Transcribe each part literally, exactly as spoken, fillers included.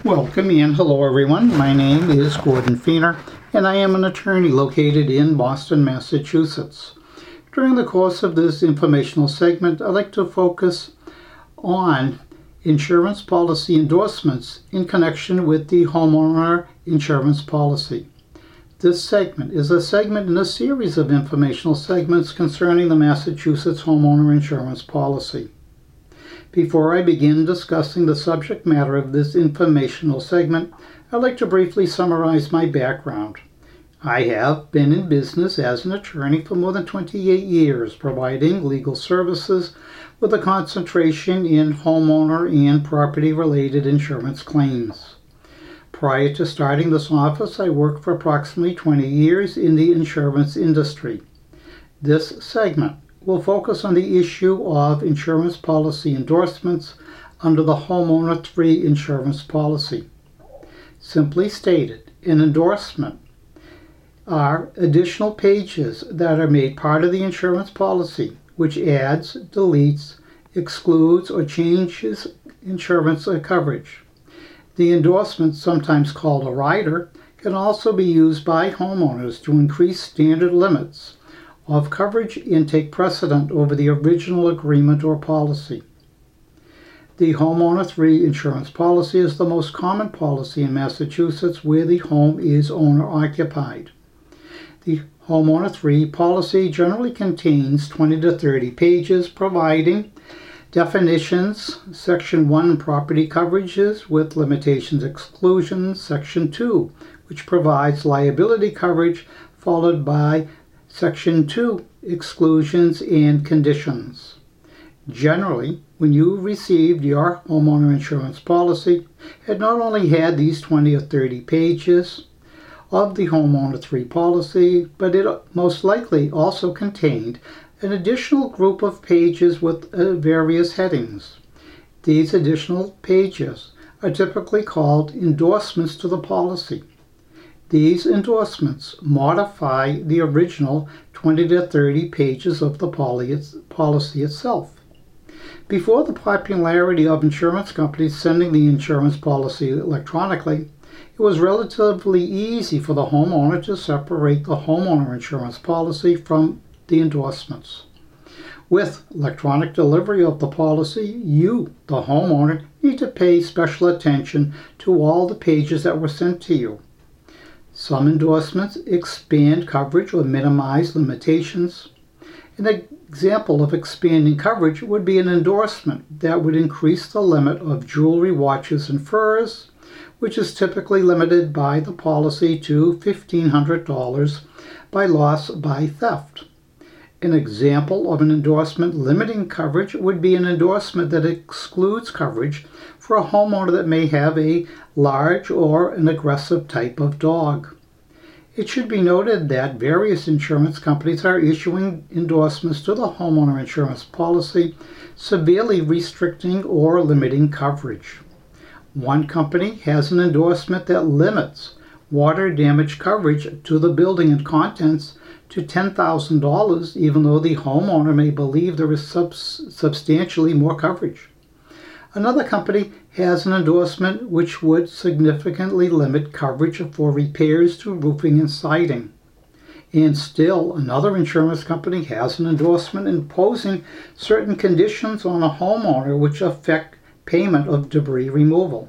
Welcome and hello everyone. My name is Gordon Feener and I am an attorney located in Boston, Massachusetts. During the course of this informational segment, I'd like to focus on insurance policy endorsements in connection with the homeowner insurance policy. This segment is a segment in a series of informational segments concerning the Massachusetts homeowner insurance policy. Before I begin discussing the subject matter of this informational segment, I'd like to briefly summarize my background. I have been in business as an attorney for more than twenty-eight years, providing legal services with a concentration in homeowner and property-related insurance claims. Prior to starting this office, I worked for approximately twenty years in the insurance industry. This segment will focus on the issue of insurance policy endorsements under the Homeowner three insurance policy. Simply stated, an endorsement are additional pages that are made part of the insurance policy, which adds, deletes, excludes, or changes insurance or coverage. The endorsement, sometimes called a rider, can also be used by homeowners to increase standard limits of coverage and take precedent over the original agreement or policy. The Homeowner three insurance policy is the most common policy in Massachusetts where the home is owner-occupied. The Homeowner three policy generally contains twenty to thirty pages providing definitions, Section one property coverages with limitations exclusions, Section two which provides liability coverage, followed by Section two, exclusions and conditions. Generally, when you received your homeowner insurance policy, it not only had these twenty or thirty pages of the Homeowner three policy, but it most likely also contained an additional group of pages with uh, various headings. These additional pages are typically called endorsements to the policy. These endorsements modify the original twenty to thirty pages of the policy itself. Before the popularity of insurance companies sending the insurance policy electronically, it was relatively easy for the homeowner to separate the homeowner insurance policy from the endorsements. With electronic delivery of the policy, you, the homeowner, need to pay special attention to all the pages that were sent to you. Some endorsements expand coverage or minimize limitations. An example of expanding coverage would be an endorsement that would increase the limit of jewelry, watches, and furs, which is typically limited by the policy to fifteen hundred dollars by loss by theft. An example of an endorsement limiting coverage would be an endorsement that excludes coverage for a homeowner that may have a large or an aggressive type of dog. It should be noted that various insurance companies are issuing endorsements to the homeowner insurance policy, severely restricting or limiting coverage. One company has an endorsement that limits water damage coverage to the building and contents to ten thousand dollars, even though the homeowner may believe there is sub- substantially more coverage. Another company has an endorsement which would significantly limit coverage for repairs to roofing and siding. And still, another insurance company has an endorsement imposing certain conditions on a homeowner which affect payment of debris removal.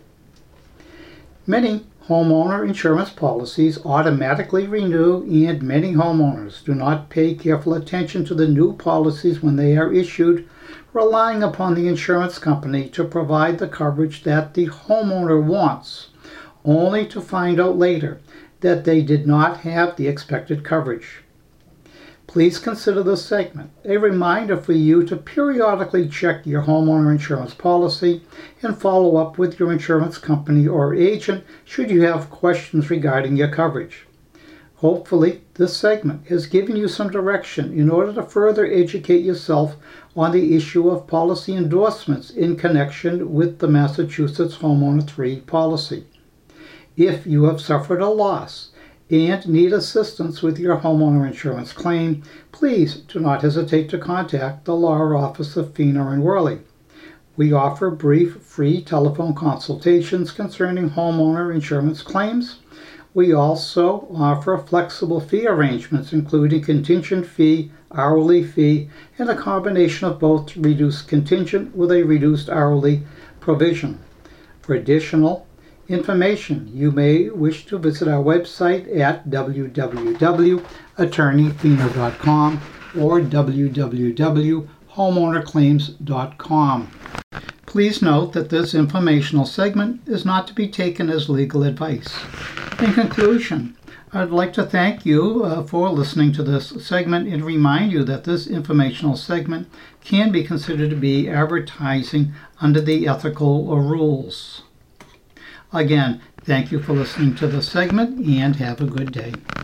Many homeowner insurance policies automatically renew, and many homeowners do not pay careful attention to the new policies when they are issued, relying upon the insurance company to provide the coverage that the homeowner wants, only to find out later that they did not have the expected coverage. Please consider this segment a reminder for you to periodically check your homeowner insurance policy and follow up with your insurance company or agent should you have questions regarding your coverage. Hopefully, this segment has given you some direction in order to further educate yourself on the issue of policy endorsements in connection with the Massachusetts Homeowner three policy. If you have suffered a loss and need assistance with your homeowner insurance claim, please do not hesitate to contact the law office of Feener and Worley. We offer brief, free telephone consultations concerning homeowner insurance claims. We also offer flexible fee arrangements, including contingent fee, hourly fee, and a combination of both to reduce contingent with a reduced hourly provision. For additional information, you may wish to visit our website at w w w dot attorney feener dot com or w w w dot homeowner claims dot com. Please note that this informational segment is not to be taken as legal advice. In conclusion, I'd like to thank you uh, for listening to this segment and remind you that this informational segment can be considered to be advertising under the ethical rules. Again, thank you for listening to the segment and have a good day.